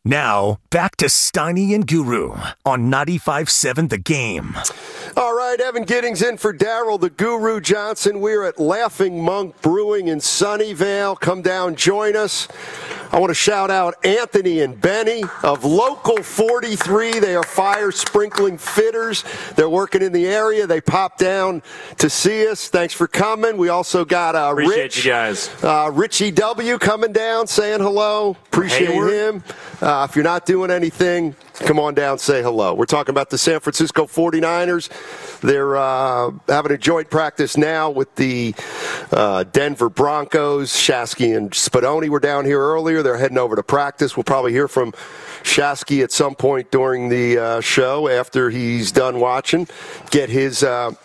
Now, back to Steiny and Guru on 95.7 The Game. All right, Evan Giddings in for Daryl the Guru Johnson. We're at Laughing Monk Brewing in Sunnyvale. Come down, join us. I want to shout out Anthony and Benny of Local 43. They are fire sprinkling fitters. They're working in the area. They popped down to see us. Thanks for coming. We also got Appreciate you guys. Richie W. coming down, saying hello. Appreciate him. If you're not doing anything, come on down, say hello. We're talking about the San Francisco 49ers. They're having a joint practice now with the Denver Broncos. Shasky and Spadoni were down here earlier. They're heading over to practice. We'll probably hear from Shasky at some point during the show after he's done watching, get his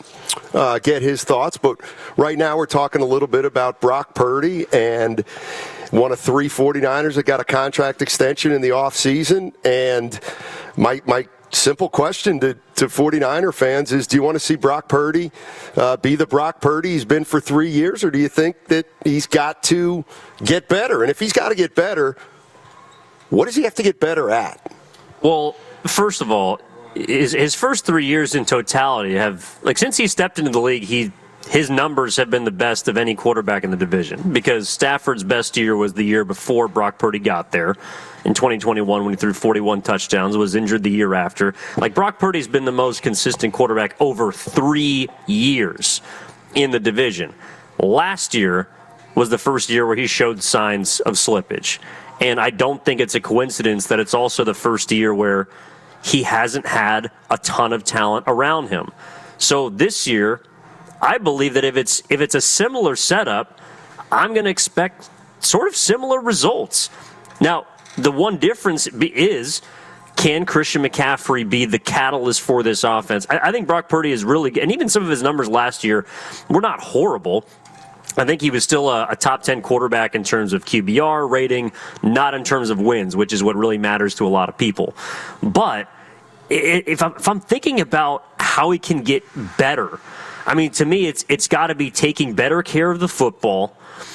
thoughts. But right now we're talking a little bit about Brock Purdy and one of 3 49ers that got a contract extension in the offseason. And my simple question to 49er fans is, do you want to see Brock Purdy be the Brock Purdy he's been for 3 years, or do you think that he's got to get better? And if he's got to get better, what does he have to get better at? Well, first of all, his first 3 years in totality have, since he stepped into the league, his numbers have been the best of any quarterback in the division, because Stafford's best year was the year before Brock Purdy got there in 2021 when he threw 41 touchdowns, was injured the year after. Brock Purdy's been the most consistent quarterback over 3 years in the division. Last year was the first year where he showed signs of slippage. And I don't think it's a coincidence that it's also the first year where he hasn't had a ton of talent around him. So this year, I believe that if it's a similar setup, I'm going to expect sort of similar results. Now, the one difference is, can Christian McCaffrey be the catalyst for this offense? I think Brock Purdy is really good, and even some of his numbers last year were not horrible. I think he was still a top 10 quarterback in terms of QBR rating, not in terms of wins, which is what really matters to a lot of people. But if I'm thinking about how he can get better, I mean, to me, it's got to be taking better care of the football,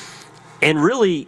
and really,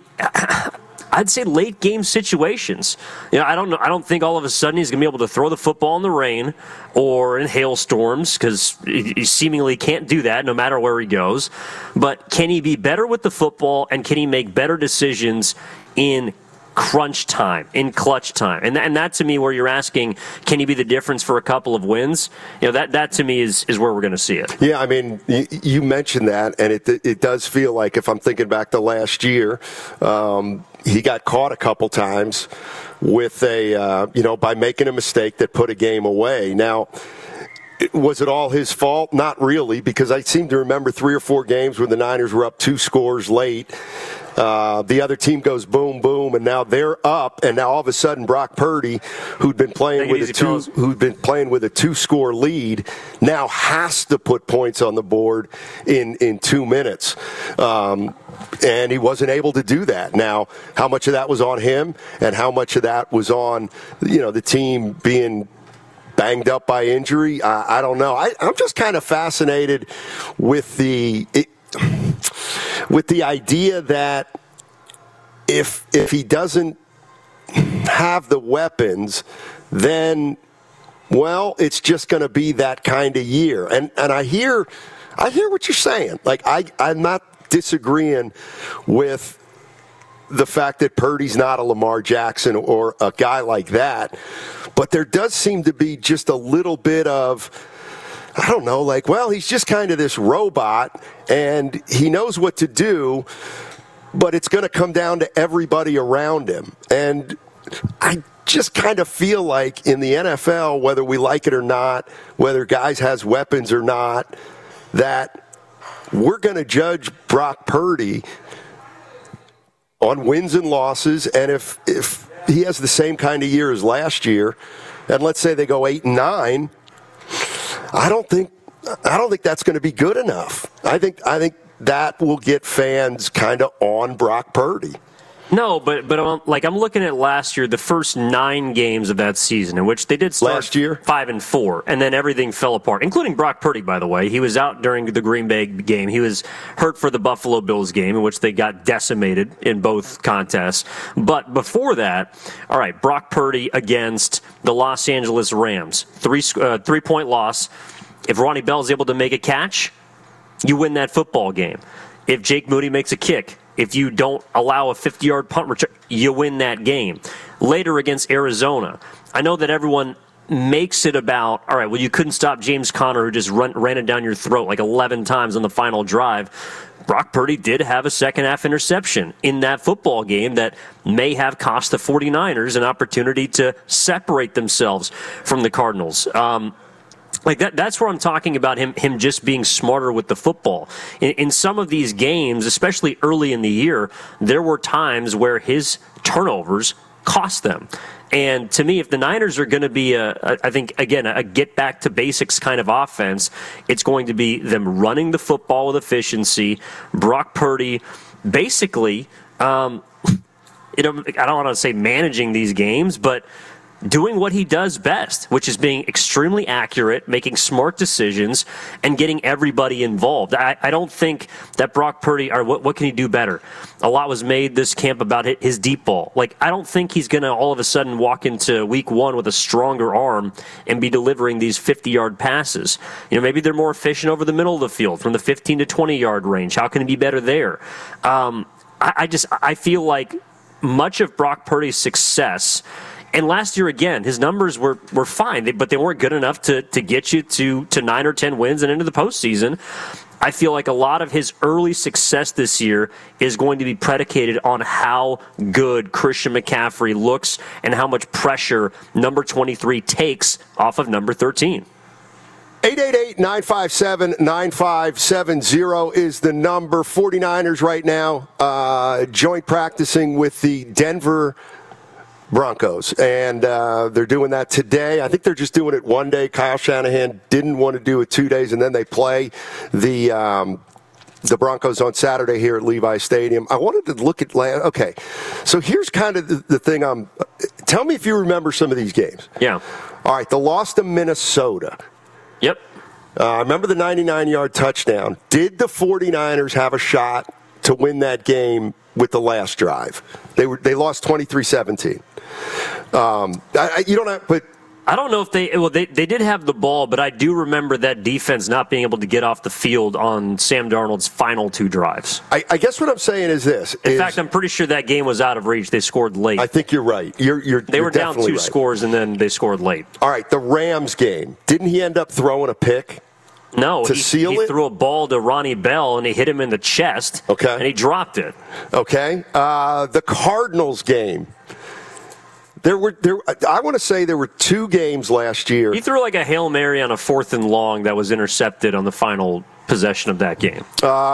I'd say late game situations. I don't think all of a sudden he's going to be able to throw the football in the rain or in hailstorms, because he seemingly can't do that no matter where he goes. But can he be better with the football, and can he make better decisions in crunch time, in clutch time? And that to me, where you're asking, can he be the difference for a couple of wins? That to me is where we're going to see it. Yeah, I mean, you mentioned that, and it does feel like, if I'm thinking back to last year, he got caught a couple times with by making a mistake that put a game away. Now, was it all his fault? Not really, because I seem to remember 3 or 4 games when the Niners were up 2 scores late. The other team goes boom, boom, and now they're up, and now all of a sudden Brock Purdy, who'd been playing with a 2-score lead, now has to put points on the board in 2 minutes. And he wasn't able to do that. Now, how much of that was on him, and how much of that was on the team being banged up by injury? I don't know. I'm just kind of fascinated with the idea that if he doesn't have the weapons, then, well, it's just going to be that kind of year. And I hear what you're saying. I'm not disagreeing with the fact that Purdy's not a Lamar Jackson or a guy like that, but there does seem to be just a little bit of, I don't know, he's just kind of this robot, and he knows what to do, but it's going to come down to everybody around him. And I just kind of feel like in the NFL, whether we like it or not, whether guys has weapons or not, that we're going to judge Brock Purdy on wins and losses. And if he has the same kind of year as last year, and let's say they go 8-9, I don't think that's going to be good enough. I think that will get fans kind of on Brock Purdy. No, but I'm looking at last year, the first 9 games of that season, in which they did start last year 5-4, and then everything fell apart, including Brock Purdy. By the way, he was out during the Green Bay game. He was hurt for the Buffalo Bills game, in which they got decimated in both contests. But before that, all right, Brock Purdy against the Los Angeles Rams, 3-point loss. If Ronnie Bell is able to make a catch, you win that football game. If Jake Moody makes a kick, if you don't allow a 50-yard punt return, you win that game. Later against Arizona, I know that everyone makes it about, all right, well, you couldn't stop James Conner, who just ran it down your throat like 11 times on the final drive. Brock Purdy did have a second-half interception in that football game that may have cost the 49ers an opportunity to separate themselves from the Cardinals. That's where I'm talking about him just being smarter with the football. In some of these games, especially early in the year, there were times where his turnovers cost them. And to me, if the Niners are going to be, I think, again, a get-back-to-basics kind of offense, it's going to be them running the football with efficiency. Brock Purdy basically, I don't want to say managing these games, but doing what he does best, which is being extremely accurate, making smart decisions, and getting everybody involved. I don't think that Brock Purdy, or what can he do better? A lot was made this camp about his deep ball. I don't think he's going to all of a sudden walk into week 1 with a stronger arm and be delivering these 50-yard passes. Maybe they're more efficient over the middle of the field from the 15 to 20-yard range. How can he be better there? I feel like much of Brock Purdy's success. And last year, again, his numbers were fine, but they weren't good enough to get you to 9 or 10 wins and into the postseason. I feel like a lot of his early success this year is going to be predicated on how good Christian McCaffrey looks and how much pressure number 23 takes off of number 13. 888-957-9570 is the number. 49ers right now joint practicing with the Denver Broncos, and they're doing that today. I think they're just doing it one day. Kyle Shanahan didn't want to do it 2 days, and then they play the Broncos on Saturday here at Levi Stadium. I wanted to look at okay, so here's kind of the thing. Tell me if you remember some of these games. Yeah. All right, the loss to Minnesota. Yep. I remember the 99-yard touchdown. Did the 49ers have a shot to win that game with the last drive? They lost 23-17. You don't have, but I don't know if they did have the ball, but I do remember that defense not being able to get off the field on Sam Darnold's final 2 drives. I guess what I'm saying is this. In fact, I'm pretty sure that game was out of reach. They scored late. I think you're right. They were down 2 scores, and then they scored late. All right, the Rams game. Didn't he end up throwing a pick? No, he threw a ball to Ronnie Bell, and he hit him in the chest, okay, and he dropped it. Okay. The Cardinals game. I want to say there were 2 games last year. He threw like a Hail Mary on a 4th and long that was intercepted on the final possession of that game.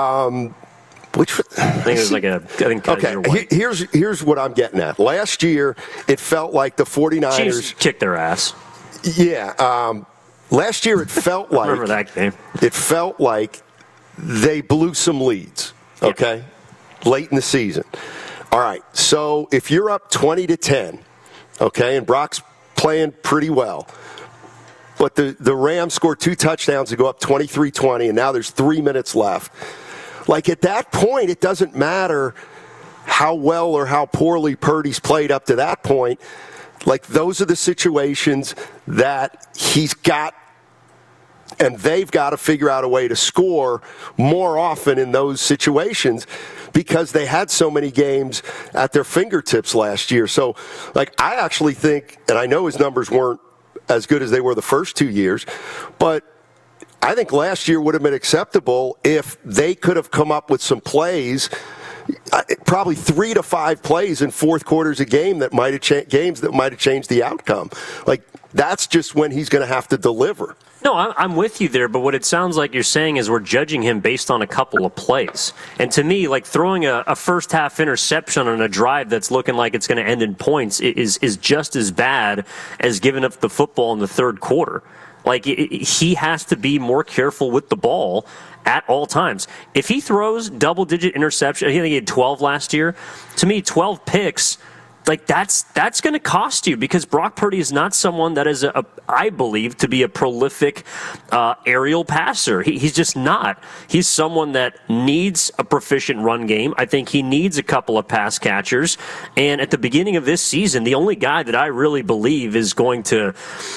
Which I think it was okay. Here's what I'm getting at. Last year, it felt like the 49ers Chiefs kicked their ass. Yeah. Last year, it felt like remember that game. It felt like they blew some leads. Okay, late in the season. All right. So if you're up 20-10, okay, and Brock's playing pretty well, but the Rams scored 2 touchdowns to go up 23-20, and now there's 3 minutes left. At that point, it doesn't matter how well or how poorly Purdy's played up to that point. Those are the situations that he's got, and they've got to figure out a way to score more often in those situations because they had so many games at their fingertips last year. So, I actually think, and I know his numbers weren't as good as they were the first 2 years, but I think last year would have been acceptable if they could have come up with some plays, probably 3 to 5 plays in fourth quarters a game that might have changed the outcome. That's just when he's going to have to deliver. No, I'm with you there, but what it sounds like you're saying is we're judging him based on a couple of plays. And to me, throwing a first-half interception on a drive that's looking like it's going to end in points is just as bad as giving up the football in the third quarter. Like, he has to be more careful with the ball at all times. If he throws double-digit interception, I think he had 12 last year. To me, 12 picks, like that's going to cost you, because Brock Purdy is not someone that is, I believe, to be a prolific aerial passer. He's just not. He's someone that needs a proficient run game. I think he needs a couple of pass catchers. And at the beginning of this season, the only guy that I really believe is going to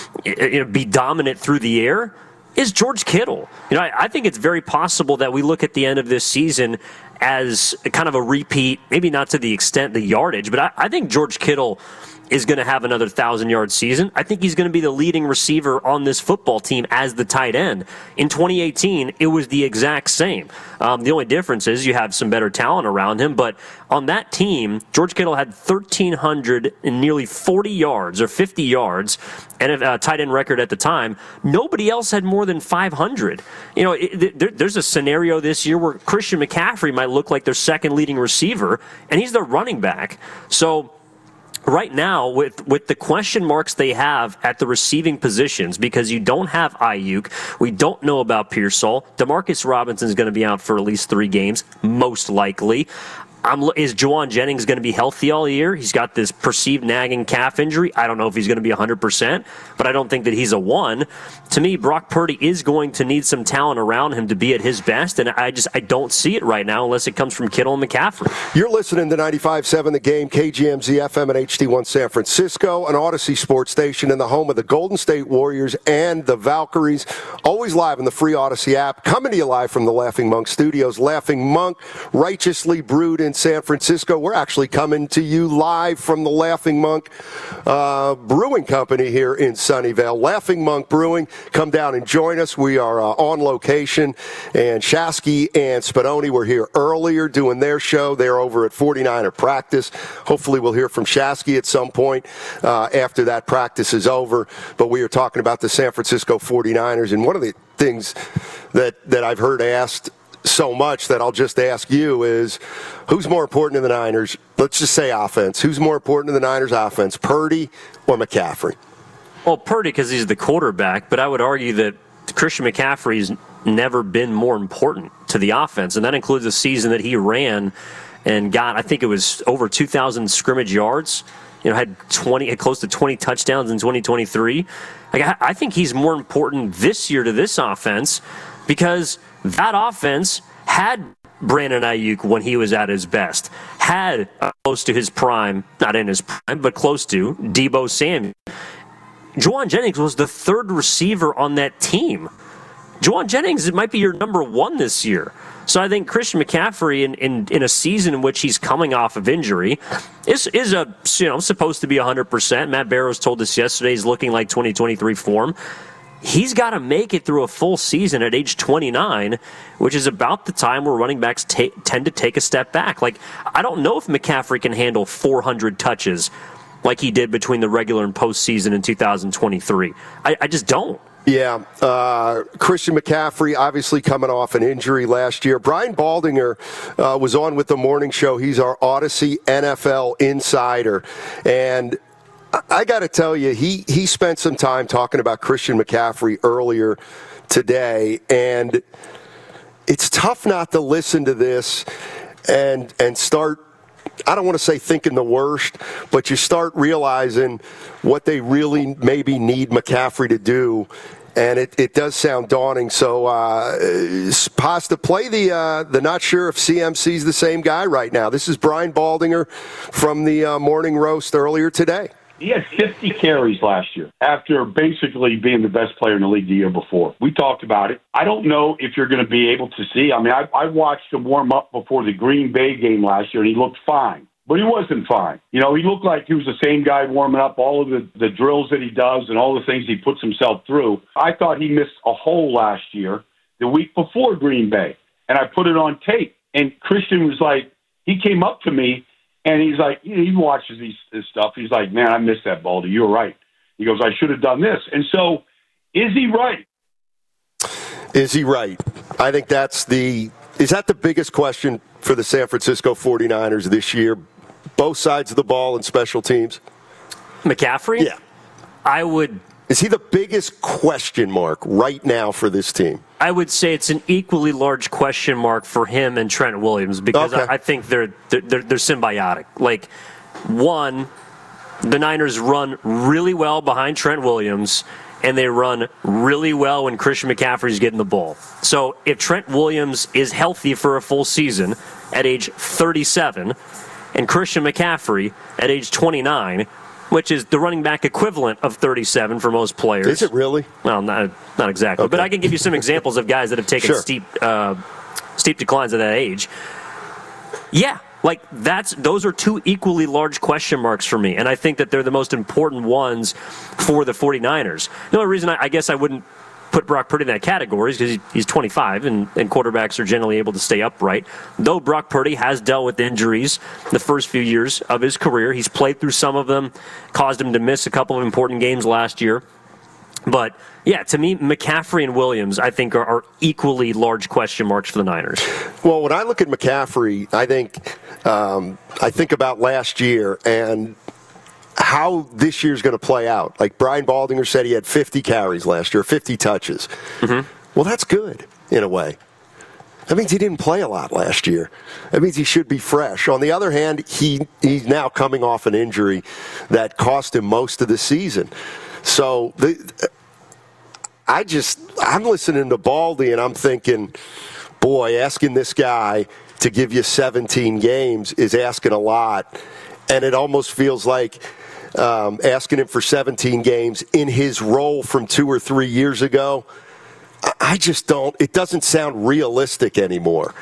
be dominant through the air is George Kittle. I think it's very possible that we look at the end of this season as kind of a repeat, maybe not to the extent the yardage, but I think George Kittle is going to have another 1,000-yard season. I think he's going to be the leading receiver on this football team as the tight end. In 2018, it was the exact same. The only difference is you have some better talent around him, but on that team, George Kittle had 1,300 and nearly 40 yards or 50 yards, and a tight end record at the time. Nobody else had more than 500. There's a scenario this year where Christian McCaffrey might look like their second leading receiver, and he's their running back. So right now, with the question marks they have at the receiving positions, because you don't have Ayuk, we don't know about Pearsall, Demarcus Robinson is going to be out for at least 3 games, most likely. Is Juwan Jennings going to be healthy all year? He's got this perceived nagging calf injury. I don't know if he's going to be 100%, but I don't think that he's a 1. To me, Brock Purdy is going to need some talent around him to be at his best, and I don't see it right now unless it comes from Kittle and McCaffrey. You're listening to 95.7 The Game, KGMZ FM and HD1 San Francisco, an Odyssey sports station in the home of the Golden State Warriors and the Valkyries. Always live in the free Odyssey app. Coming to you live from the Laughing Monk Studios. Laughing Monk, righteously brewed in San Francisco. We're actually coming to you live from the Laughing Monk Brewing Company here in Sunnyvale. Laughing Monk Brewing, come down and join us. We are on location, and Shasky and Spadoni were here earlier doing their show. They're over at 49er practice. Hopefully we'll hear from Shasky at some point after that practice is over. But we are talking about the San Francisco 49ers, and one of the things that I've heard asked so much that I'll just ask you is, who's more important to the Niners? Let's just say offense. Who's more important to the Niners offense, Purdy or McCaffrey? Well, Purdy, because he's the quarterback, but I would argue that Christian McCaffrey's never been more important to the offense, and that includes a season that he ran and got, I think it was over 2,000 scrimmage yards. Had close to 20 touchdowns in 2023. I think he's more important this year to this offense, because that offense had Brandon Ayuk when he was at his best, had close to his prime, not in his prime, but close to, Deebo Samuel. Juwan Jennings was the 3rd receiver on that team. Juwan Jennings, it might be your number 1 this year. So I think Christian McCaffrey, in a season in which he's coming off of injury, is supposed to be 100%. Matt Barrows told us yesterday he's looking like 2023 form. He's got to make it through a full season at age 29, which is about the time where running backs tend to take a step back. Like, I don't know if McCaffrey can handle 400 touches like he did between the regular and postseason in 2023. I just don't. Yeah, Christian McCaffrey obviously coming off an injury last year. Brian Baldinger was on with the morning show. He's our Odyssey NFL insider, and I got to tell you, he spent some time talking about Christian McCaffrey earlier today, and it's tough not to listen to this and start, I don't want to say thinking the worst, but you start realizing what they really maybe need McCaffrey to do. And it does sound daunting. So, Pasta, play the not sure if CMC's the same guy right now. This is Brian Baldinger from the Morning Roast earlier today. He had 50 carries last year after basically being the best player in the league the year before. We talked about it. I don't know if you're going to be able to see. I mean, I watched him warm up before the Green Bay game last year, and he looked fine. But he wasn't fine. He looked like he was the same guy warming up, all of the drills that he does and all the things he puts himself through. I thought he missed a hole last year, the week before Green Bay, and I put it on tape. And Christian was like, he came up to me, and he's like, he watches this stuff. He's like, man, I missed that, Baldy. You're right. He goes, I should have done this. And so, is he right? Is he right? I think is that the biggest question for the San Francisco 49ers this year? Both sides of the ball and special teams? McCaffrey? Yeah. I would Is he the biggest question mark right now for this team? I would say it's an equally large question mark for him and Trent Williams because I think they're symbiotic. Like, one, the Niners run really well behind Trent Williams, and they run really well when Christian McCaffrey's getting the ball. So if Trent Williams is healthy for a full season at age 37, and Christian McCaffrey at age 29, which is the running back equivalent of 37 for most players. Is it really? Well, not exactly. Okay. But I can give you some examples of guys that have taken steep declines at that age. Yeah, like those are two equally large question marks for me, and I think that they're the most important ones for the 49ers. The only reason I guess I wouldn't put Brock Purdy in that category is because he's 25, and quarterbacks are generally able to stay upright. Though Brock Purdy has dealt with injuries the first few years of his career. He's played through some of them, caused him to miss a couple of important games last year. But, yeah, to me, McCaffrey and Williams, I think, are equally large question marks for the Niners. Well, when I look at McCaffrey, I think about last year and how this year's going to play out. Like Brian Baldinger said, he had 50 carries last year, 50 touches. Mm-hmm. Well, that's good in a way. That means he didn't play a lot last year. That means he should be fresh. On the other hand, he's now coming off an injury that cost him most of the season. So I'm listening to Baldy and I'm thinking, boy, asking this guy to give you 17 games is asking a lot. And it almost feels like asking him for 17 games in his role from 2 or 3 years ago. I just don't. It doesn't sound realistic anymore.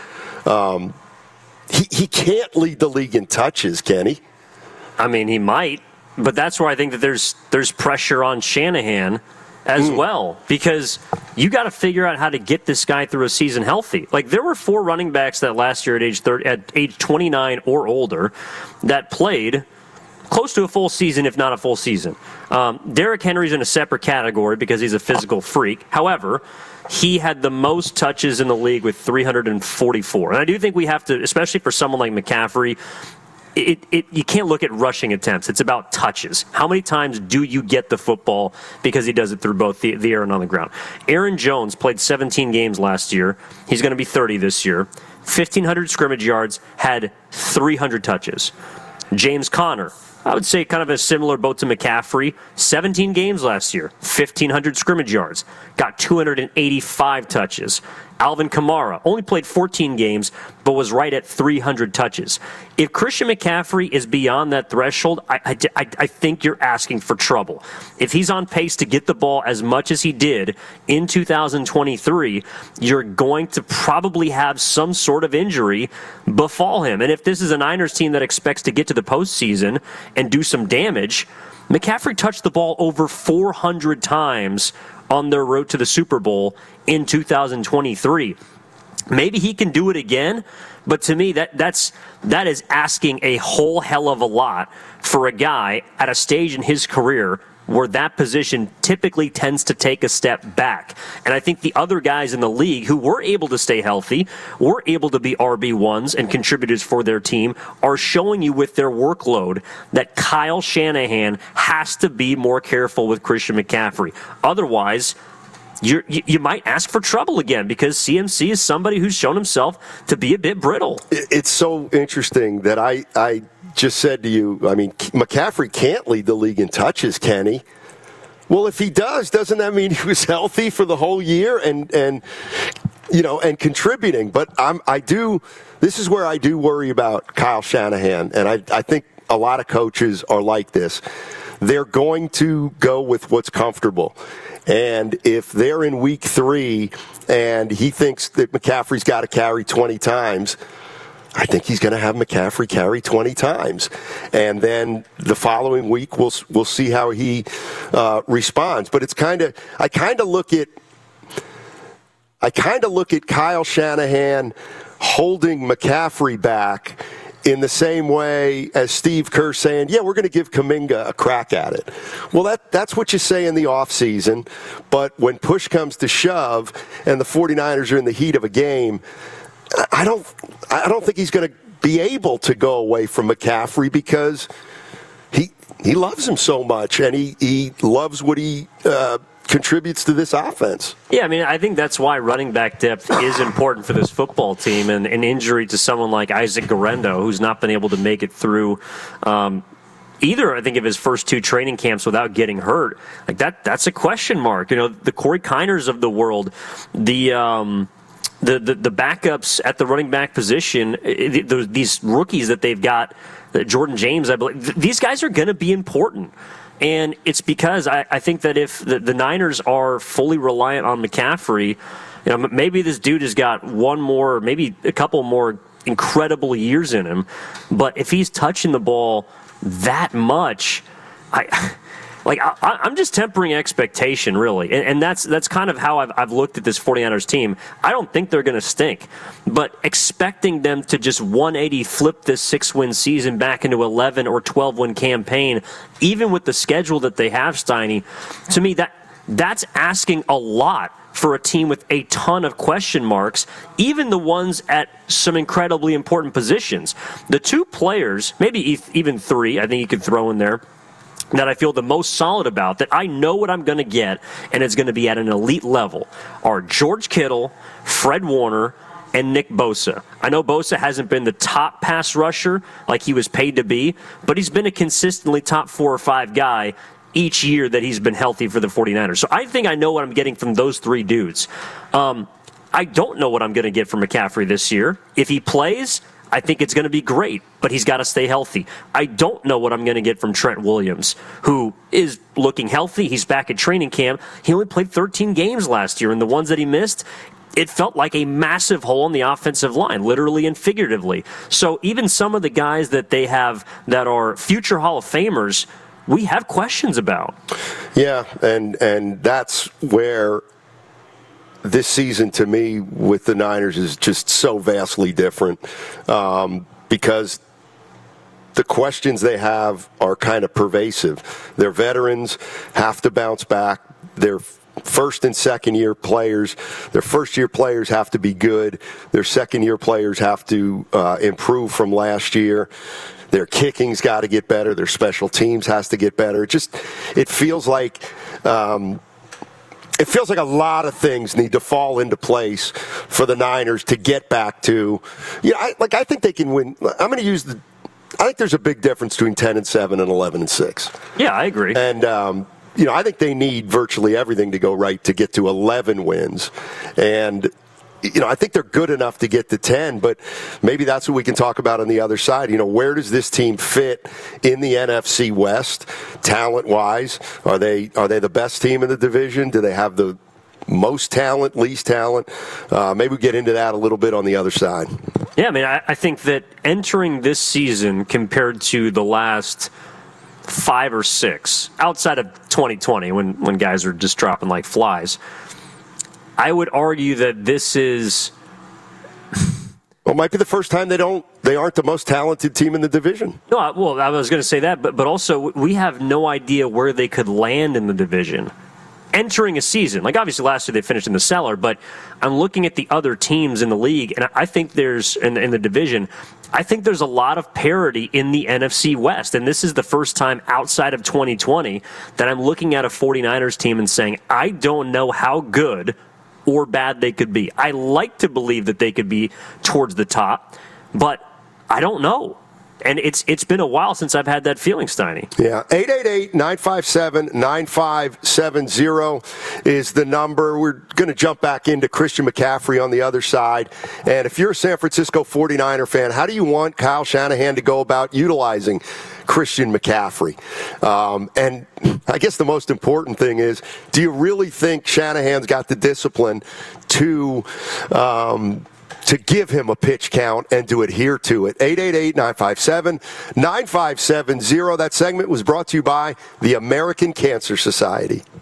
He can't lead the league in touches, can he? I mean, he might, but that's where I think that there's pressure on Shanahan as well, because you got to figure out how to get this guy through a season healthy. Like, there were 4 running backs that last year at age 29 or older that played close to a full season, if not a full season. Derrick Henry's in a separate category because he's a physical freak. However, he had the most touches in the league with 344. And I do think we have to, especially for someone like McCaffrey, you can't look at rushing attempts. It's about touches. How many times do you get the football, because he does it through both the air and on the ground. Aaron Jones played 17 games last year. He's going to be 30 this year. 1,500 scrimmage yards, had 300 touches. James Conner, I would say kind of a similar boat to McCaffrey. 17 games last year, 1,500 scrimmage yards, got 285 touches. Alvin Kamara only played 14 games, but was right at 300 touches. If Christian McCaffrey is beyond that threshold, I think you're asking for trouble. If he's on pace to get the ball as much as he did in 2023, you're going to probably have some sort of injury befall him. And if this is a Niners team that expects to get to the postseason and do some damage, McCaffrey touched the ball over 400 times on their road to the Super Bowl in 2023. Maybe he can do it again, but to me, that is asking a whole hell of a lot for a guy at a stage in his career where that position typically tends to take a step back. And I think the other guys in the league who were able to stay healthy, were able to be RB1s and contributors for their team, are showing you with their workload that Kyle Shanahan has to be more careful with Christian McCaffrey. Otherwise, you might ask for trouble again, because CMC is somebody who's shown himself to be a bit brittle. It's so interesting that I just said to you, I mean, McCaffrey can't lead the league in touches, can he? Well, if he does, doesn't that mean he was healthy for the whole year and contributing? But this is where I do worry about Kyle Shanahan, and I think a lot of coaches are like this. They're going to go with what's comfortable. And if they're in week 3 and he thinks that McCaffrey's got to carry 20 times, I think he's going to have McCaffrey carry 20 times. And then the following week, we'll see how he responds. But I kind of look at Kyle Shanahan holding McCaffrey back in the same way as Steve Kerr saying, yeah, we're going to give Kuminga a crack at it. Well, that's what you say in the offseason. But when push comes to shove and the 49ers are in the heat of a game, I don't think he's going to be able to go away from McCaffrey, because he loves him so much, and he loves what he contributes to this offense. Yeah, I mean, I think that's why running back depth is important for this football team, and an injury to someone like Isaac Guerendo, who's not been able to make it through either, I think, of his first 2 training camps without getting hurt. Like that's a question mark. You know, the Corey Kiners of the world, the backups at the running back position, these rookies that they've got, Jordan James, I believe, these guys are going to be important. And it's because I think that if the Niners are fully reliant on McCaffrey, you know, maybe this dude has got one more, maybe a couple more incredible years in him. But if he's touching the ball that much, I'm just tempering expectation, really. And that's kind of how I've looked at this 49ers team. I don't think they're going to stink. But expecting them to just 180 flip this 6-win season back into 11 or 12-win campaign, even with the schedule that they have, Steiny, to me, that's asking a lot for a team with a ton of question marks, even the ones at some incredibly important positions. The 2 players, maybe even 3, I think you could throw in there, that I feel the most solid about, that I know what I'm going to get, and it's going to be at an elite level, are George Kittle, Fred Warner, and Nick Bosa. I know Bosa hasn't been the top pass rusher like he was paid to be, but he's been a consistently top 4 or 5 guy each year that he's been healthy for the 49ers. So I think I know what I'm getting from those 3 dudes. I don't know what I'm going to get from McCaffrey this year. If he plays, I think it's going to be great, but he's got to stay healthy. I don't know what I'm going to get from Trent Williams, who is looking healthy. He's back at training camp. He only played 13 games last year, and the ones that he missed, it felt like a massive hole in the offensive line, literally and figuratively. So even some of the guys that they have that are future Hall of Famers, we have questions about. Yeah, and that's where this season, to me, with the Niners is just so vastly different because the questions they have are kind of pervasive. Their veterans have to bounce back. Their first and second year players, their first year players have to be good. Their second year players have to improve from last year. Their kicking's got to get better. Their special teams has to get better. It feels like a lot of things need to fall into place for the Niners to get back to. I think they can win. I'm going to use I think there's a big difference between 10-7 and 11-6. Yeah, I agree. And I think they need virtually everything to go right to get to 11 wins. And I think they're good enough to get to 10, but maybe that's what we can talk about on the other side. Where does this team fit in the NFC West, talent-wise? Are they the best team in the division? Do they have the most talent, least talent? Maybe we get into that a little bit on the other side. Yeah, I mean, I think that entering this season compared to the last 5 or 6, outside of 2020 when guys are just dropping like flies, I would argue that this is... Well, it might be the first time they aren't the most talented team in the division. No, well, I was going to say that, but also we have no idea where they could land in the division entering a season. Like, obviously last year they finished in the cellar, but I'm looking at the other teams in the league, and I think there's, in the division, I think there's a lot of parity in the NFC West, and this is the first time outside of 2020 that I'm looking at a 49ers team and saying, I don't know how good or bad they could be. I like to believe that they could be towards the top, but I don't know. And it's been a while since I've had that feeling, Steiny. Yeah, 888-957-9570 is the number. We're going to jump back into Christian McCaffrey on the other side. And if you're a San Francisco 49er fan, how do you want Kyle Shanahan to go about utilizing Christian McCaffrey? And I guess the most important thing is, do you really think Shanahan's got the discipline to give him a pitch count and to adhere to it? 888-957-9570. That segment was brought to you by the American Cancer Society.